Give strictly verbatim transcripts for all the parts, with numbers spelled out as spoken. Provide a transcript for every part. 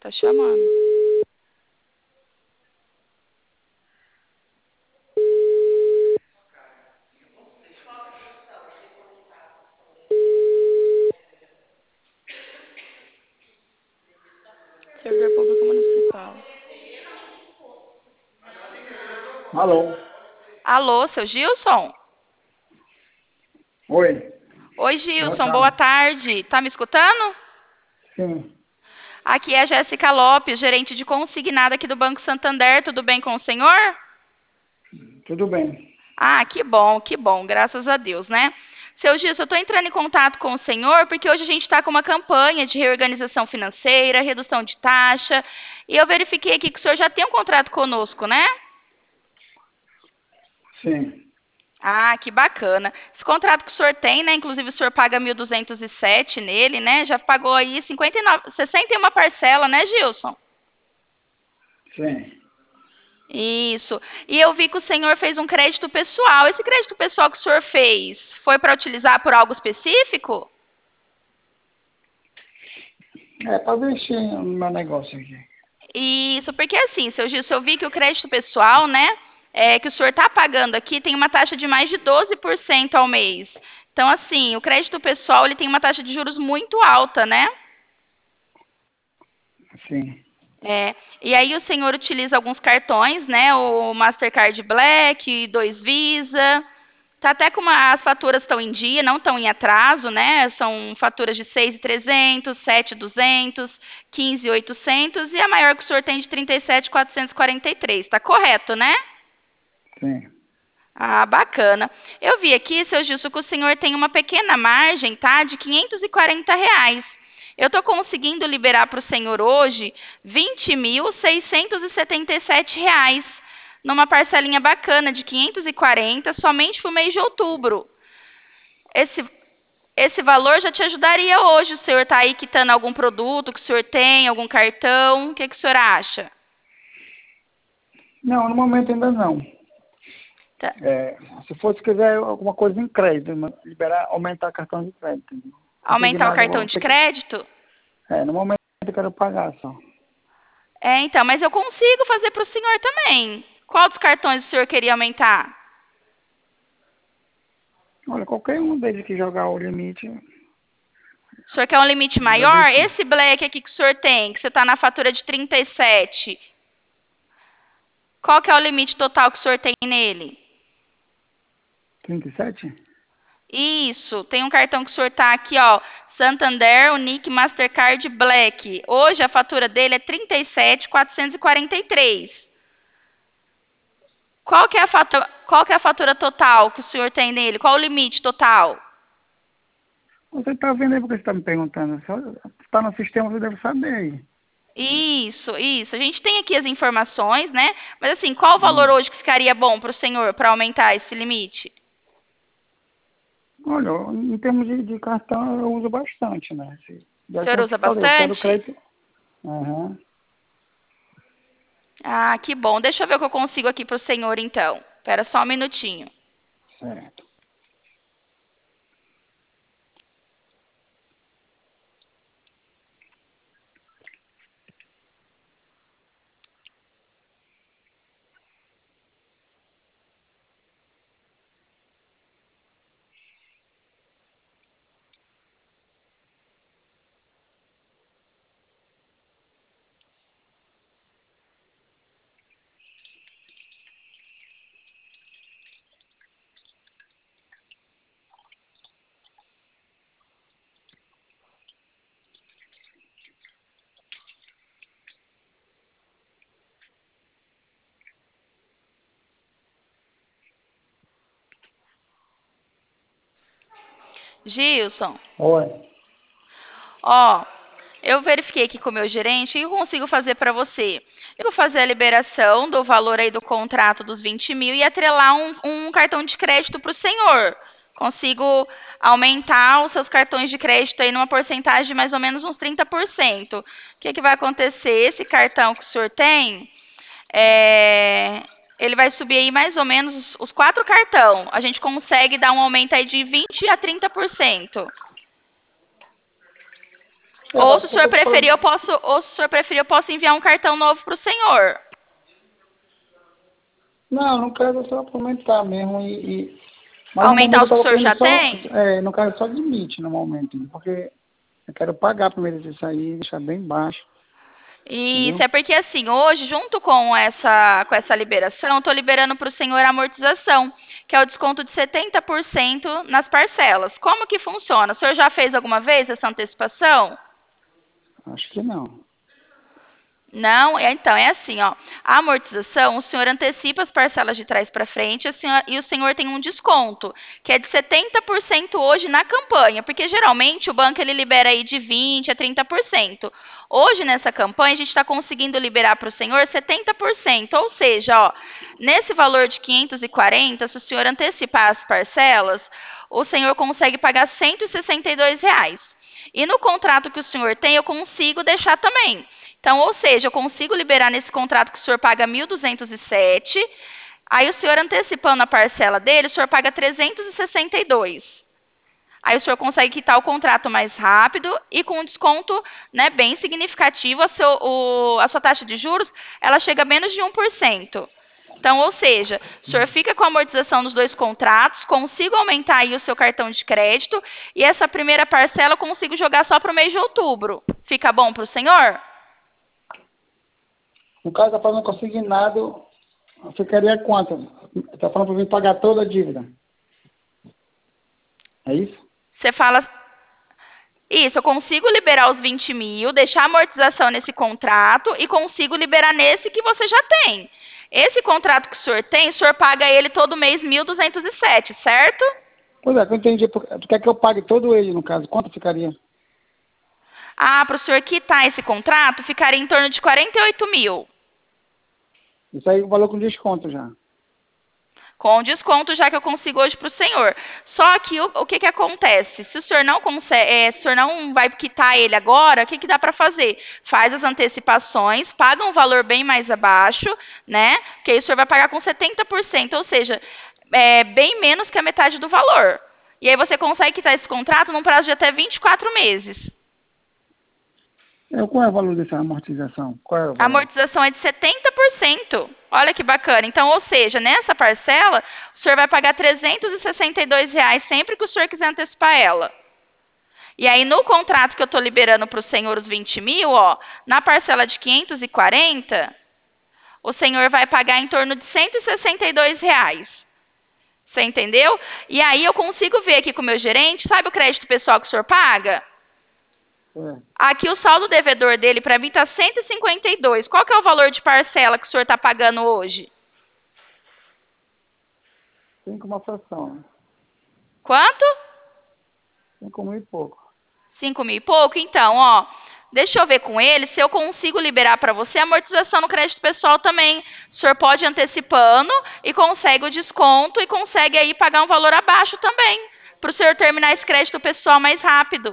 Tá chamando. Servidor público municipal. Alô? Alô, seu Gilson? Oi. Oi, Boa Gilson, boa tarde. tarde. Tá me escutando? Sim. Aqui é a Jéssica Lopes, gerente de consignado aqui do Banco Santander. Tudo bem com o senhor? Tudo bem. Ah, que bom, que bom, graças a Deus, né? Seu Gilson, eu estou entrando em contato com o senhor porque hoje a gente está com uma campanha de reorganização financeira, redução de taxa, e eu verifiquei aqui que o senhor já tem um contrato conosco, né? Sim. Ah, que bacana. Esse contrato que o senhor tem, né? Inclusive o senhor paga mil duzentos e sete nele, né? Já pagou aí cinquenta e nove, sessenta e uma parcela, né, Gilson? Sim. Isso. E eu vi que o senhor fez um crédito pessoal. Esse crédito pessoal que o senhor fez foi para utilizar por algo específico? É para investir no meu negócio aqui. Isso, porque assim, seu Gilson, eu vi que o crédito pessoal, né, é, que o senhor está pagando aqui tem uma taxa de mais de doze por cento ao mês. Então, assim, o crédito pessoal ele tem uma taxa de juros muito alta, né? Sim. É, e aí o senhor utiliza alguns cartões, né? O Mastercard Black, dois Visa. Tá até com uma, as faturas estão em dia, não estão em atraso, né? São faturas de seis mil e trezentos, sete mil e duzentos, quinze mil e oitocentos e a maior que o senhor tem de trinta e sete mil quatrocentos e quarenta e três. Tá correto, né? Sim. Ah, bacana. Eu vi aqui, seu Gilson, que o senhor tem uma pequena margem, tá? De quinhentos e quarenta reais. Eu estou conseguindo liberar para o senhor hoje vinte mil seiscentos e setenta e sete reais, numa parcelinha bacana de quinhentos e quarenta, somente para o mês de outubro. Esse, esse valor já te ajudaria hoje. O senhor está aí quitando algum produto que o senhor tem, algum cartão? O que, que o senhor acha? Não, no momento ainda não. Tá. É, se fosse quiser alguma coisa em crédito, liberar, aumentar cartão de crédito. Aumentar o Consignado eu cartão vou de ter que. crédito? É, no momento eu quero pagar só. É, então, mas eu consigo fazer para o senhor também. Qual dos cartões o senhor queria aumentar? Olha, qualquer um deles que jogar o limite, O senhor quer um limite já maior? deixa. Esse black aqui que o senhor tem, que você está na fatura de trinta e sete, qual que é o limite total que o senhor tem nele? trinta e sete? Isso, tem um cartão que o senhor está aqui, ó, Santander Unique Mastercard Black. Hoje a fatura dele é trinta e sete mil quatrocentos e quarenta e três. Qual que é a fatura, qual que é a fatura total que o senhor tem nele? Qual o limite total? Você está vendo aí porque você está me perguntando. Só está no sistema, você deve saber aí. Isso, isso. A gente tem aqui as informações, né? Mas assim, qual o valor Hum. hoje que ficaria bom para o senhor para aumentar esse limite? Olha, em termos de, de cartão, eu uso bastante, né? Se- O Já senhor como eu usa te falei, eu quero bastante? crédito. Aham. Ah, que bom. Deixa eu ver o que eu consigo aqui para o senhor, então. Espera só um minutinho. Certo. Gilson, Oi. ó, eu verifiquei aqui com o meu gerente e eu consigo fazer para você. Eu vou fazer a liberação do valor aí do contrato dos vinte mil e atrelar um, um cartão de crédito para o senhor. Consigo aumentar os seus cartões de crédito aí numa porcentagem de mais ou menos uns trinta por cento. O que, que vai acontecer? Esse cartão que o senhor tem, é, ele vai subir aí mais ou menos os, os quatro cartão. A gente consegue dar um aumento aí de vinte a trinta por cento. É, Ou mas se o por que senhor eu tô preferir, falando? eu posso, ou se o senhor preferir, eu posso enviar um cartão novo para o senhor. Não, não quero só aumentar mesmo e, e... Mas no Aumentar momento eu os que o estava senhor querendo já só, tem? é, no caso só de limite no momento, porque eu quero pagar primeiro isso aí, deixar bem baixo, Isso entendeu? é porque assim, hoje, junto com essa, com essa liberação, eu estou liberando para o senhor a amortização, que é o desconto de setenta por cento nas parcelas. Como que funciona? O senhor já fez alguma vez essa antecipação? Acho que não. Não, é- então é assim, ó. A amortização, o senhor antecipa as parcelas de trás para frente a senhora- e o senhor tem um desconto, que é de setenta por cento hoje na campanha, porque geralmente o banco ele libera aí de vinte a trinta por cento. Hoje nessa campanha a gente está conseguindo liberar para o senhor setenta por cento, ou seja, ó, nesse valor de quinhentos e quarenta, se o senhor antecipar as parcelas, o senhor consegue pagar cento e sessenta e dois reais. E no contrato que o senhor tem, eu consigo deixar também. Então, ou seja, eu consigo liberar nesse contrato que o senhor paga mil duzentos e sete, aí o senhor antecipando a parcela dele, o senhor paga trezentos e sessenta e dois. Aí o senhor consegue quitar o contrato mais rápido e com um desconto, né, bem significativo, a, seu, o, a sua taxa de juros, ela chega a menos de um por cento. Então, ou seja, o senhor fica com a amortização dos dois contratos, consigo aumentar aí o seu cartão de crédito e essa primeira parcela eu consigo jogar só para o mês de outubro. Fica bom para o senhor? No caso, está falando consignado, ficaria quanto? Está falando para mim pagar toda a dívida. É isso? Você fala, isso, eu consigo liberar os vinte mil, deixar a amortização nesse contrato e consigo liberar nesse que você já tem. Esse contrato que o senhor tem, o senhor paga ele todo mês mil duzentos e sete, certo? Pois é, que eu entendi. por- Tu quer que eu pague todo ele, no caso? Quanto ficaria? Ah, para o senhor quitar esse contrato, ficaria em torno de quarenta e oito mil. Isso aí é o valor com desconto já. Com desconto, já que eu consigo hoje para o senhor. Só que o, o que, que acontece? Se o senhor não consegue, é, se o senhor não vai quitar ele agora, o que, que dá para fazer? Faz as antecipações, paga um valor bem mais abaixo, né? Que aí o senhor vai pagar com setenta por cento, ou seja, é, bem menos que a metade do valor. E aí você consegue quitar esse contrato num prazo de até vinte e quatro meses. É, qual é o valor dessa amortização? Qual é o A valor? amortização é de setenta por cento. Olha que bacana. Então, ou seja, nessa parcela, o senhor vai pagar trezentos e sessenta e dois reais sempre que o senhor quiser antecipar ela. E aí, no contrato que eu estou liberando para o senhor os vinte mil, ó, na parcela de quinhentos e quarenta, o senhor vai pagar em torno de cento e sessenta e dois reais. Você entendeu? E aí eu consigo ver aqui com o meu gerente, sabe o crédito pessoal que o senhor paga? É, Aqui o saldo devedor dele para mim está cento e cinquenta e dois. Qual que é o valor de parcela que o senhor está pagando hoje? cinco uma fração, né? Quanto? Cinco mil e pouco. Cinco mil e pouco? Então, ó, deixa eu ver com ele se eu consigo liberar para você a amortização no crédito pessoal também. O senhor pode ir antecipando e consegue o desconto e consegue aí pagar um valor abaixo também, para o senhor terminar esse crédito pessoal mais rápido.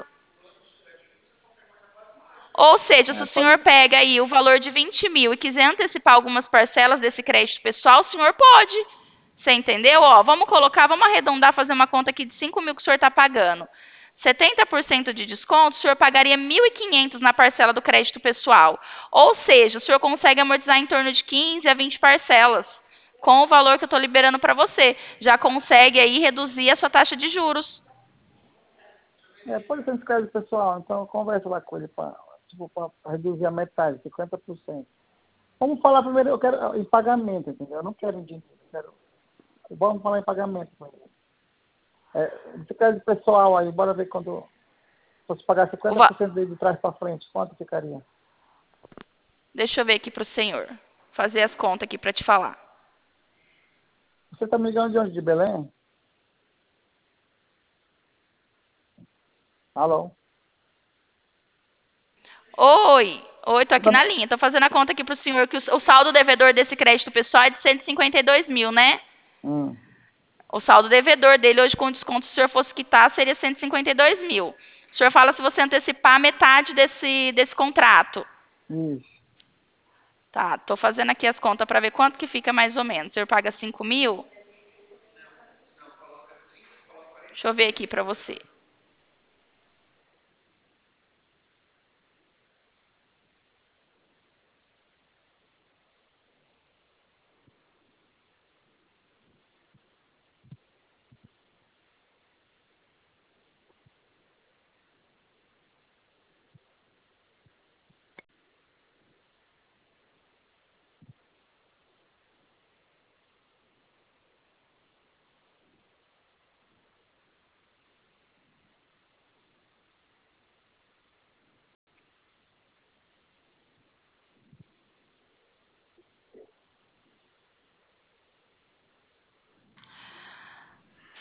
Ou seja, se É, o senhor pode... pega aí o valor de vinte mil e quiser antecipar algumas parcelas desse crédito pessoal, o senhor pode. Você entendeu? Ó, vamos colocar, vamos arredondar, fazer uma conta aqui de cinco mil que o senhor está pagando. setenta por cento de desconto, o senhor pagaria mil e quinhentos na parcela do crédito pessoal. Ou seja, o senhor consegue amortizar em torno de quinze a vinte parcelas, com o valor que eu estou liberando para você. Já consegue aí reduzir a sua taxa de juros. É, pode ser inscrito pessoal, então conversa lá com ele para tipo, pra reduzir a metade, cinquenta por cento. Vamos falar primeiro, eu quero em pagamento, entendeu? Eu não quero em dinheiro, eu quero... Vamos falar em pagamento com ele. É, fica de pessoal aí, bora ver quando fosse pagar O cinquenta va- por cento dele de trás para frente, quanto ficaria? Deixa eu ver aqui para o senhor. Fazer as contas aqui para te falar. Você está me ligando de onde? De Belém? Alô? Oi, oi, tô Você aqui tá... na linha. Tô fazendo a conta aqui pro senhor que o, o saldo devedor desse crédito pessoal é de cento e cinquenta e dois mil, né? hum, O saldo devedor dele hoje com desconto, se o senhor fosse quitar, seria cento e cinquenta e dois mil. O senhor fala se você antecipar metade desse, desse contrato. isso. Tá, tô fazendo aqui as contas para ver quanto que fica mais ou menos. O senhor paga cinco mil? Deixa eu ver aqui para você.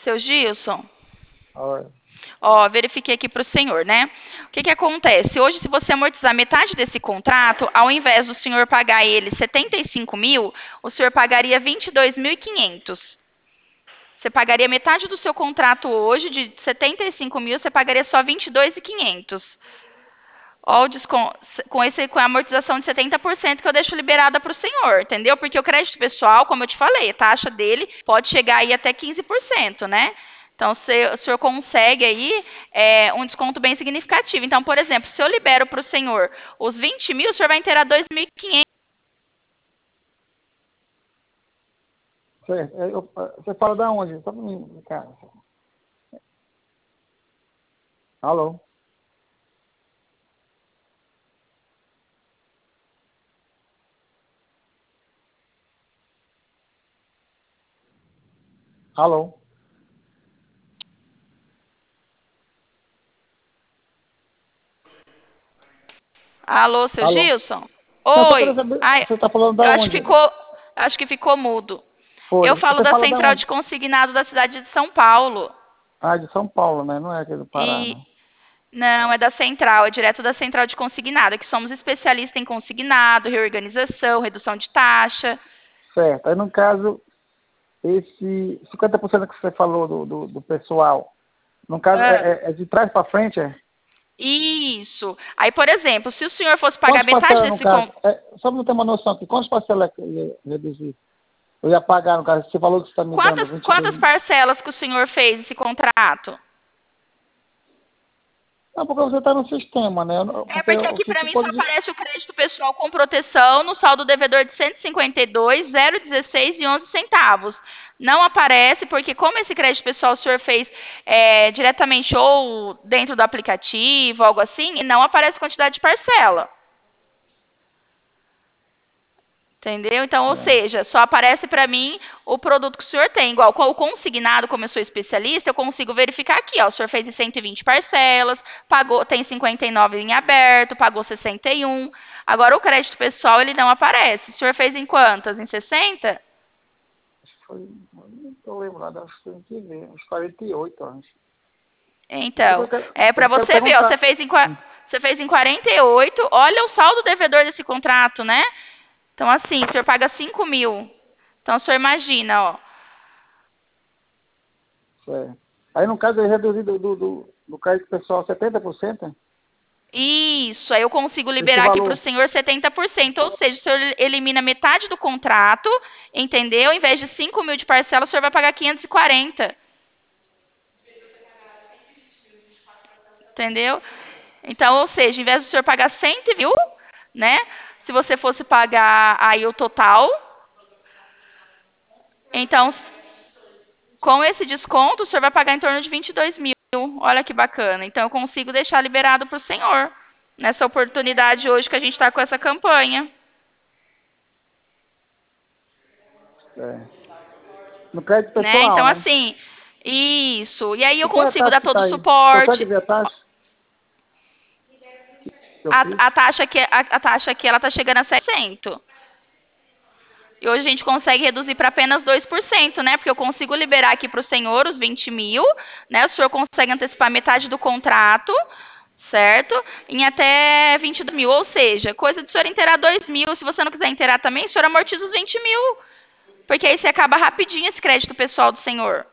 Seu Gilson, Oi. ó, verifiquei aqui para o senhor, né? O que que acontece? Hoje, se você amortizar metade desse contrato, ao invés do senhor pagar ele setenta e cinco mil, o senhor pagaria vinte e dois mil e quinhentos. Você pagaria metade do seu contrato hoje, de setenta e cinco mil, você pagaria só vinte e dois mil e quinhentos. Ó, o descon- com, esse, com a amortização de setenta por cento que eu deixo liberada para o senhor, entendeu? Porque o crédito pessoal, como eu te falei, a taxa dele pode chegar aí até quinze por cento, né? Então, se, o senhor consegue aí é, um desconto bem significativo. Então, por exemplo, se eu libero para o senhor os vinte mil, o senhor vai inteirar dois mil e quinhentos. Certo. É, eu- Você fala da onde? Só para mim, cara. Alô? Alô? Alô, seu Alô? Gilson? Não, só quero Oi. saber, Ai, você está falando da eu acho que onde? ficou, acho que ficou mudo. Foi. Eu falo Você da fala da central onde? de consignado da cidade de São Paulo. Ah, de São Paulo, né? Não é aqui do Pará, E não. não, é da central, é direto da central de consignado, que somos especialistas em consignado, reorganização, redução de taxa. Certo. Aí, no caso, esse cinquenta por cento que você falou do, do, do pessoal, no caso, é, Ah, é- é de trás para frente, é? isso. Aí, por exemplo, se o senhor fosse pagar Quantas metade parcelas, no desse caso? con- É, só para ter uma noção aqui, quantas parcelas eu ia reduzir? Eu ia pagar, no caso, você falou que você está me dando quantas vinte e dois quantas mil. parcelas que o senhor fez esse contrato? Não, porque você está no sistema, né? Eu não- É Porque porque o aqui que, para que mim só pode... aparece o crédito pessoal com proteção no saldo devedor de cento e cinquenta e dois, zero dezesseis e onze centavos. Não aparece porque como esse crédito pessoal o senhor fez é, diretamente ou dentro do aplicativo, algo assim, não aparece quantidade de parcela. Entendeu? Então, ou É, seja, só aparece para mim o produto que o senhor tem. Igual com o consignado, como eu sou especialista, eu consigo verificar aqui, ó. O senhor fez em cento e vinte parcelas, pagou, tem cinquenta e nove em aberto, pagou sessenta e um. Agora o crédito pessoal ele não aparece. O senhor fez em quantas? Em sessenta? acho que foi... Não estou lembrado, acho que foi em que ver, uns quarenta e oito, acho. É porque Então, eu quero, é eu para quero você ver, ó, você perguntar. fez em qua- você fez em quarenta e oito. Olha o saldo devedor desse contrato, né? Então, assim, o senhor paga cinco mil. Então, o senhor imagina, ó. Certo. Aí, no caso, eu reduzi do, do, do, do crédito pessoal setenta por cento, Isso, aí eu consigo esse liberar aqui para o valor. senhor setenta por cento, ou seja, o senhor elimina metade do contrato, entendeu? Em vez de cinco mil de parcela, o senhor vai pagar quinhentos e quarenta, entendeu? Então, ou seja, em vez do senhor pagar cento mil, né? Se você fosse pagar aí o total, então, com esse desconto, o senhor vai pagar em torno de vinte e dois mil. Olha que bacana. Então, eu consigo deixar liberado para o senhor, nessa oportunidade hoje que a gente está com essa campanha. É. No crédito Né? pessoal, Então, né? assim, isso. E aí E eu qual é a consigo taxa dar que todo está o aí? Consegue suporte. ver a taxa que eu fiz? A, a taxa aqui, a, a taxa aqui ela está chegando a sete por cento. E hoje a gente consegue reduzir para apenas dois por cento, né? Porque eu consigo liberar aqui para o senhor os vinte mil, né? O senhor consegue antecipar metade do contrato, certo? Em até vinte mil. Ou seja, coisa do senhor inteirar dois mil. Se você não quiser inteirar também, o senhor amortiza os vinte mil. Porque aí você acaba rapidinho esse crédito pessoal do senhor.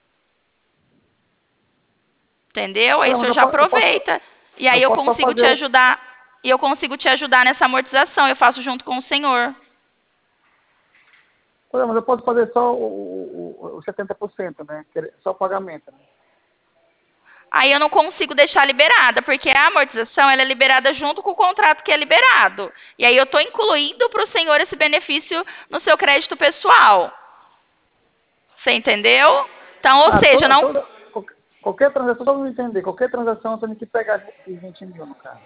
Entendeu? Aí o Olha, mas senhor eu, já po- eu posso, aproveita. E aí eu eu posso só consigo te fazer. ajudar. E eu consigo te ajudar nessa amortização. Eu faço junto com o senhor. Olha, mas eu posso fazer só o, o, o, o setenta por cento, né? Só o pagamento. Né? Aí eu não consigo deixar liberada, porque a amortização ela é liberada junto com o contrato que é liberado. E aí eu estou incluindo para o senhor esse benefício no seu crédito pessoal. Você entendeu? Então, ou Ah, seja, toda, não. toda, qualquer, qualquer transação, só para me entender, qualquer transação eu tenho que pegar esses vinte mil no carro.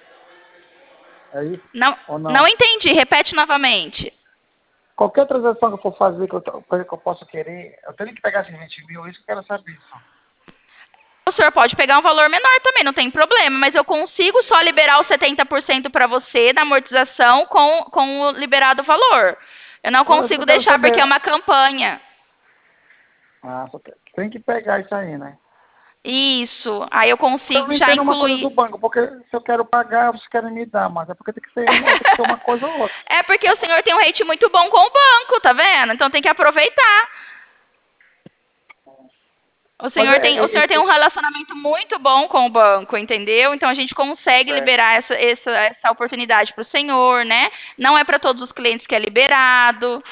É isso? Não, Ou não não? entendi. Repete novamente. Qualquer transação que eu for fazer, que eu, coisa que eu possa querer, eu tenho que pegar esses vinte mil, isso que eu quero saber. Só. O senhor pode pegar um valor menor também, não tem problema, mas eu consigo só liberar os setenta por cento para você da amortização com, com o liberado valor. Eu não Olha, isso que consigo eu quero deixar porque é saber. uma campanha. Ah, só que tem que pegar isso aí, né? Isso. Aí eu Eu consigo não já entendo uma coisa do incluir. banco, porque se eu quero pagar, vocês querem me dar, mas é porque tem que ser uma, tem que ser uma coisa ou outra. É porque o senhor tem um rate muito bom com o banco, tá vendo? Então tem que aproveitar. O Mas senhor é, tem, o é, senhor tem é, um relacionamento muito bom com o banco, entendeu? Então a gente consegue é, liberar essa, essa, essa oportunidade para o senhor, né? Não é para todos os clientes que é liberado,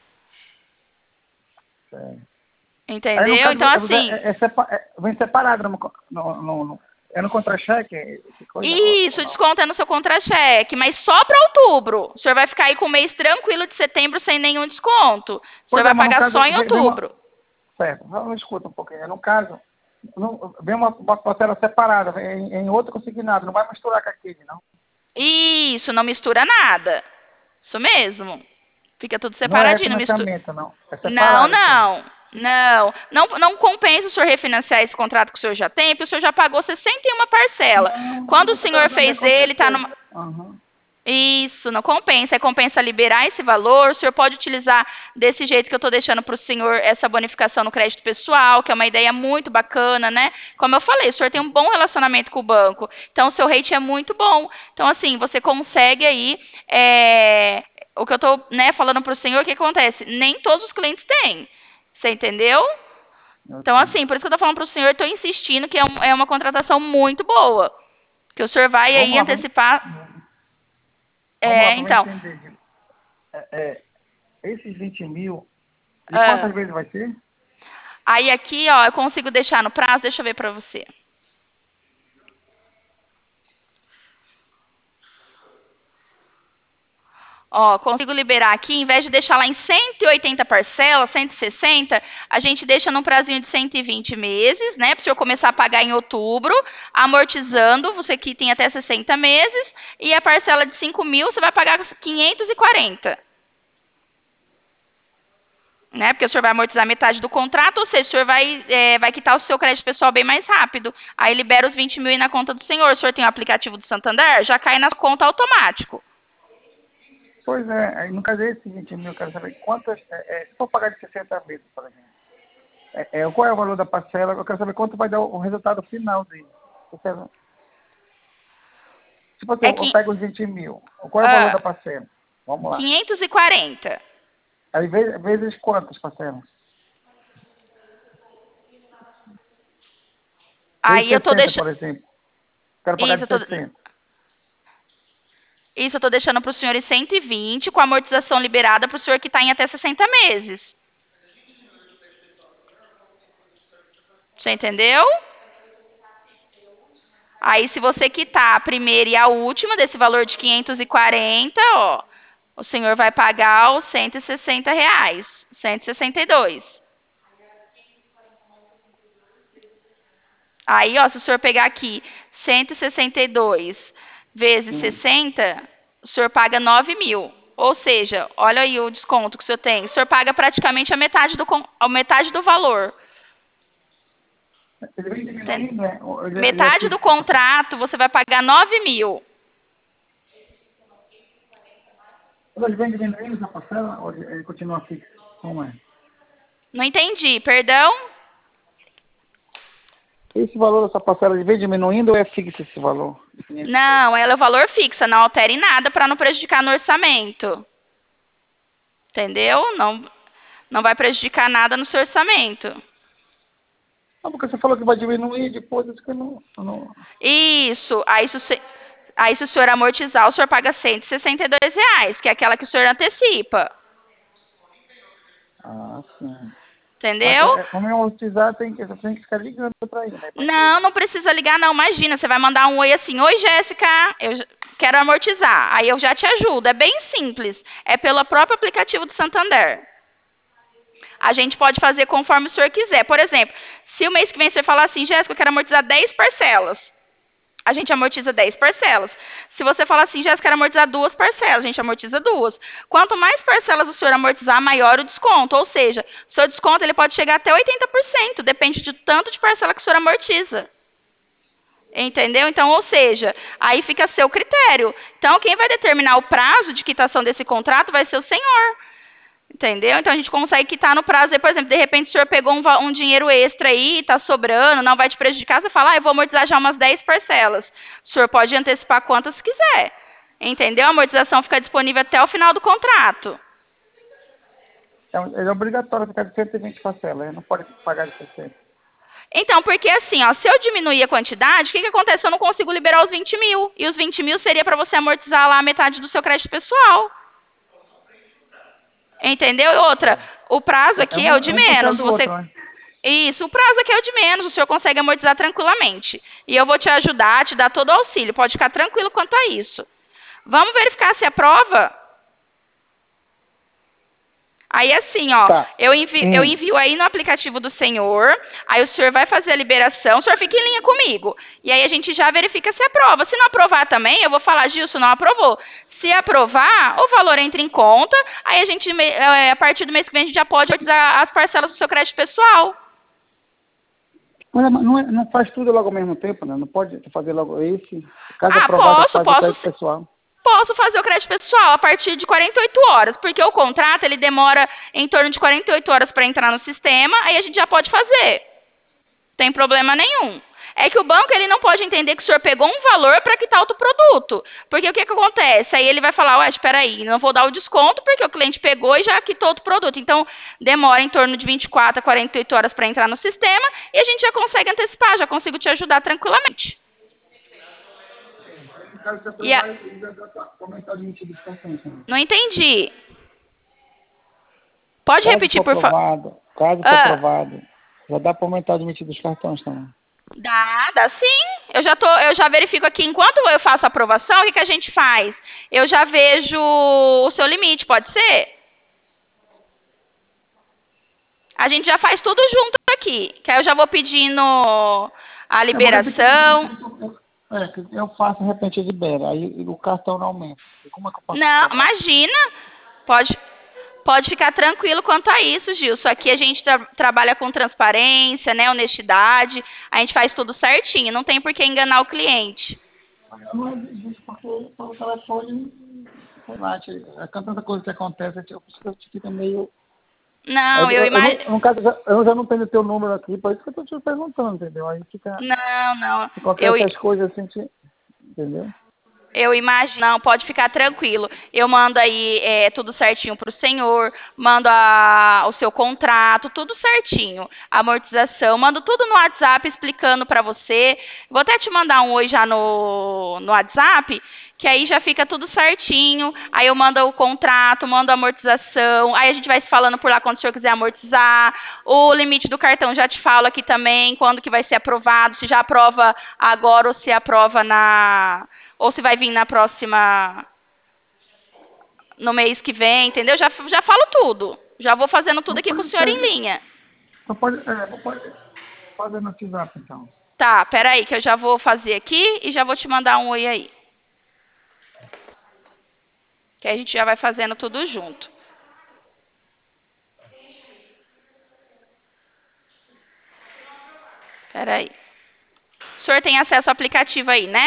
é. Aí, no entendeu? caso, Então, é, assim, é, é sepa- é- vem separado no, no, no, no- é no contra-cheque, esse coisa, ou, ou isso, não? desconto é no seu contra-cheque, mas só para outubro. O senhor vai ficar aí com o mês tranquilo de setembro sem nenhum desconto. O senhor Pois é, vai mas no pagar caso, só em vem, vem uma... outubro. Certo, não escuta um pouquinho. No caso, não, vem uma, uma parcela separada, vem em, em outro consignado, não vai misturar com aquele, não? Isso, não mistura nada. Isso mesmo. Fica tudo Não é separadinho, não mistura. refinanciamento, não. É Não, separado isso aí. não. Não, não, não compensa o senhor refinanciar esse contrato que o senhor já tem, porque o senhor já pagou sessenta e uma parcela. Não, Quando o isso eu quero senhor saber fez quanto é ele, que tá é. numa. Aham. Isso, não compensa. É compensa liberar esse valor. O senhor pode utilizar desse jeito que eu estou deixando para o senhor essa bonificação no crédito pessoal, que é uma ideia muito bacana, né? Como eu falei, o senhor tem um bom relacionamento com o banco, então o seu rate é muito bom. Então, assim, você consegue aí. é, O que eu estou, né, falando para o senhor, o que acontece? Nem todos os clientes têm. Você entendeu? Eu Então, sei. assim, por isso que eu estou falando para o senhor, estou insistindo que é, um- é uma contratação muito boa. Que o senhor vai Vamos aí lá, vamos, antecipar. vamos lá É, para eu então. entender. Gil. É, é, esses vinte mil, e quantas ah, vezes vai ser? Aí aqui, ó, eu consigo deixar no prazo, deixa eu ver para você. Ó, consigo liberar aqui, em vez de deixar lá em cento e oitenta parcelas, cento e sessenta, a gente deixa num prazinho de cento e vinte meses, né? Para o senhor começar a pagar em outubro, amortizando, você que tem até sessenta meses, e a parcela de cinco mil você vai pagar quinhentos e quarenta. Né? Porque o senhor vai amortizar metade do contrato, ou seja, o senhor vai, é, vai quitar o seu crédito pessoal bem mais rápido. Aí libera os vinte mil aí na conta do senhor. O senhor tem o aplicativo do Santander, já cai na conta automático. Pois é, aí no caso desses vinte mil, eu quero saber quantas, é, é, se for pagar de sessenta vezes, por exemplo, é, é, qual é o valor da parcela, eu quero saber quanto vai dar o, o resultado final dele. Eu quero- tipo assim, É eu, eu que, pego os vinte mil, qual é o valor ah, da parcela? Vamos lá. quinhentos e quarenta. Aí vezes, vezes quantas parcelas? Vezes Aí eu tô sessenta, deixando. por exemplo. Quero pagar Isso, de eu tô, sessenta. isso, eu tô deixando para o senhor em cento e vinte, com a amortização liberada para o senhor que está em até sessenta meses. Você entendeu? Aí, se você quitar a primeira e a última desse valor de quinhentos e quarenta, ó, o senhor vai pagar os cento e sessenta reais, cento e sessenta e dois. Aí, ó, se o senhor pegar aqui cento e sessenta e dois vezes Hum. sessenta, o senhor paga nove mil. Ou seja, olha aí o desconto que o senhor tem. O senhor paga praticamente a metade do, a metade do valor. Ele vem diminuindo, né? Ou Ele, ele é Metade do fixo. contrato você vai pagar nove mil. Ele vem diminuindo essa parcela ou ele ele continua fixo? Como é? Não entendi, perdão? Esse valor dessa parcela, ele vem diminuindo ou é fixo esse valor? Não, ela é o valor fixo, não altere nada para não prejudicar no orçamento. Entendeu? Não, não vai prejudicar nada no seu orçamento. Não, porque você falou que vai diminuir depois, isso que eu não... eu não... Isso. Aí se, o se- aí, se o senhor amortizar, o senhor paga cento e sessenta e dois reais, que é aquela que o senhor antecipa. Ah, sim. Mas Entendeu? é, é, como eu amortizar, tem que, você tem que ficar ligando para ele, né? Pra ver. Não, não precisa ligar, não. Imagina, você vai mandar um oi assim: Oi, Jéssica, eu j- quero amortizar. Aí eu já te ajudo. É bem simples. É pelo próprio aplicativo do Santander. A gente pode fazer conforme o senhor quiser. Por exemplo, se o mês que vem você falar assim, Jéssica, eu quero amortizar dez parcelas. A gente amortiza dez parcelas. Se você falar assim, Jéssica, quero amortizar duas parcelas, a gente amortiza duas. Quanto mais parcelas o senhor amortizar, maior o desconto. Ou seja, o seu desconto ele pode chegar até oitenta por cento, depende de tanto de parcela que o senhor amortiza. Entendeu? Então, ou seja, aí fica a seu critério. Então, quem vai determinar o prazo de quitação desse contrato vai ser o senhor. Entendeu? Então a gente consegue quitar no prazo aí, por exemplo, de repente o senhor pegou um, va- um dinheiro extra aí, tá sobrando, não vai te prejudicar, você fala, ah, eu vou amortizar já umas dez parcelas. O senhor pode antecipar quantas quiser. Entendeu? A amortização fica disponível até o final do contrato. É, um- ele é obrigatório ficar de cento e vinte parcelas, ele não pode pagar de sessenta. Então, porque assim, ó, se eu diminuir a quantidade, o que, que acontece? Eu não consigo liberar os vinte mil. E os vinte mil seria para você amortizar lá a metade do seu crédito pessoal. Entendeu? Outra, o prazo É, é aqui é o um, de é um puxando menos. do Você outro, né? Isso, o prazo aqui é o de menos, o senhor consegue amortizar tranquilamente. E eu vou te ajudar, te dar todo o auxílio, pode ficar tranquilo quanto a isso. Vamos verificar se aprova? Aí assim, ó, Tá. eu envio, eu Hum. envio aí no aplicativo do senhor, aí o senhor vai fazer a liberação, o senhor fica em linha comigo. E aí a gente já verifica se aprova. Se não aprovar também, eu vou falar, Gilson, não aprovou. Se aprovar, o valor entra em conta, aí a gente, eh, a partir do mês que vem, a gente já pode amortizar as parcelas do seu crédito pessoal. Mas não, é- não faz tudo logo ao mesmo tempo, né? Não pode fazer logo esse. Caso Ah, aprovado, posso, faz o posso crédito pessoal. Posso fazer o crédito pessoal a partir de quarenta e oito horas, porque o contrato ele demora em torno de quarenta e oito horas para entrar no sistema, aí a gente já pode fazer. Tem problema nenhum. É que o banco ele não pode entender que o senhor pegou um valor para quitar outro produto. Porque o que, que acontece? Aí ele vai falar, ué, espera aí, não vou dar o desconto porque o cliente pegou e já quitou outro produto. Então, demora em torno de vinte e quatro a quarenta e oito horas para entrar no sistema e a gente já consegue antecipar, já consigo te ajudar tranquilamente. No caso de E a... aprovar, ele já dá para comentar o limite dos cartões, né? Não entendi. Pode Caso for repetir, por favor? aprovado, caso for Ah, aprovado, já dá para aumentar o limite dos cartões também. dá, dá sim. Eu já tô, eu já verifico aqui, enquanto eu faço a aprovação, o que, que a gente faz? Eu já vejo o seu limite, pode ser? A gente já faz tudo junto aqui. Que aí eu já vou pedindo a Eu vou repetir, liberação. é, que eu faço, de repente libera, aí o cartão não aumenta. E como é que eu posso Não, cobrar? imagina. Pode, pode ficar tranquilo quanto a isso, Gilson. Aqui a gente tra- trabalha com transparência, né, honestidade. A gente faz tudo certinho. Não tem por que enganar o cliente. Eu não existe porque pelo telefone, sei lá, tia, é tanta coisa que acontece, tia, a gente fica meio. Eu, Não, eu eu, eu imagino. não, no caso, eu já, eu já não tenho teu número aqui, por isso que eu tô te perguntando, entendeu? Aí fica. Não, não. Eu, Acontece as coisas assim, tia, entendeu? Eu imagino, não, pode ficar tranquilo. Eu mando aí é, tudo certinho para o senhor, mando a- o seu contrato, tudo certinho. A amortização, mando tudo no WhatsApp explicando para você. Vou até te mandar um oi já no, no WhatsApp, que aí já fica tudo certinho. Aí eu mando o contrato, mando a amortização. Aí a gente vai se falando por lá quando o senhor quiser amortizar. O limite do cartão já te falo aqui também, quando que vai ser aprovado, se já aprova agora ou se aprova na ou se vai vir na próxima, no mês que vem, entendeu? Já, já falo tudo. Já vou fazendo tudo Não aqui com o pode senhor ser. em linha. Só pode, é, só pode fazer no WhatsApp, então. Tá, peraí, que eu já vou fazer aqui e já vou te mandar um oi aí. Que aí a gente já vai fazendo tudo junto. Peraí. O senhor tem acesso ao aplicativo aí, né?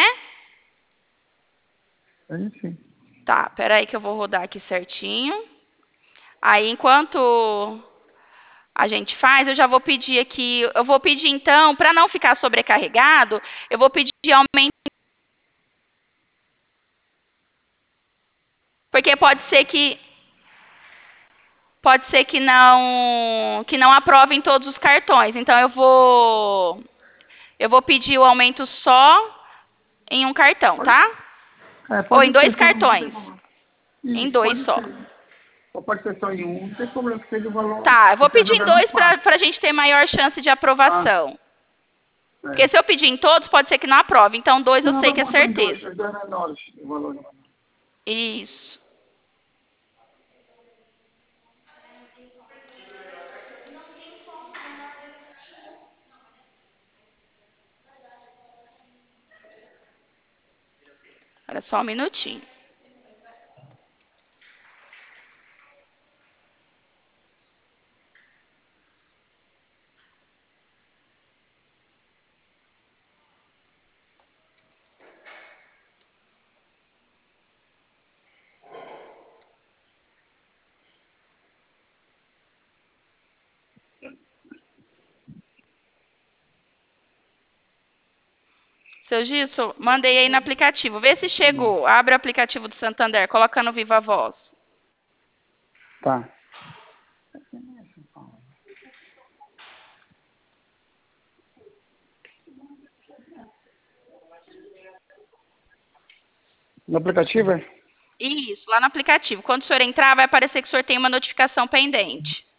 Enfim. Tá, peraí que eu vou rodar aqui certinho. Aí, enquanto a gente faz, eu já vou pedir aqui, eu vou pedir então, para não ficar sobrecarregado, eu vou pedir aumento, porque pode ser que pode ser que não que não aprovem todos os cartões. Então eu vou eu vou pedir o aumento só em um cartão, Pode, tá? é, Ou pode em dois ser só, não tem cartões. problema. Em Isso, dois pode só. ser. Ou pode ser só em um, não tem problema, que seja o valor Tá, eu que vou te pedir em ajuda mais dois fácil. para a gente ter maior chance de Ah, aprovação. Porque certo. se eu pedir em todos, pode ser que não aprove. Então, dois eu Não, sei vai que é botar em dois, certeza. os dois menores, o valor não. Isso. Olha só um minutinho. Seu Gilson, mandei aí no aplicativo. Vê se chegou. Abre o aplicativo do Santander, coloca no Viva Voz. Tá. No aplicativo, é? Isso, lá no aplicativo. Quando o senhor entrar, vai aparecer que o senhor tem uma notificação pendente.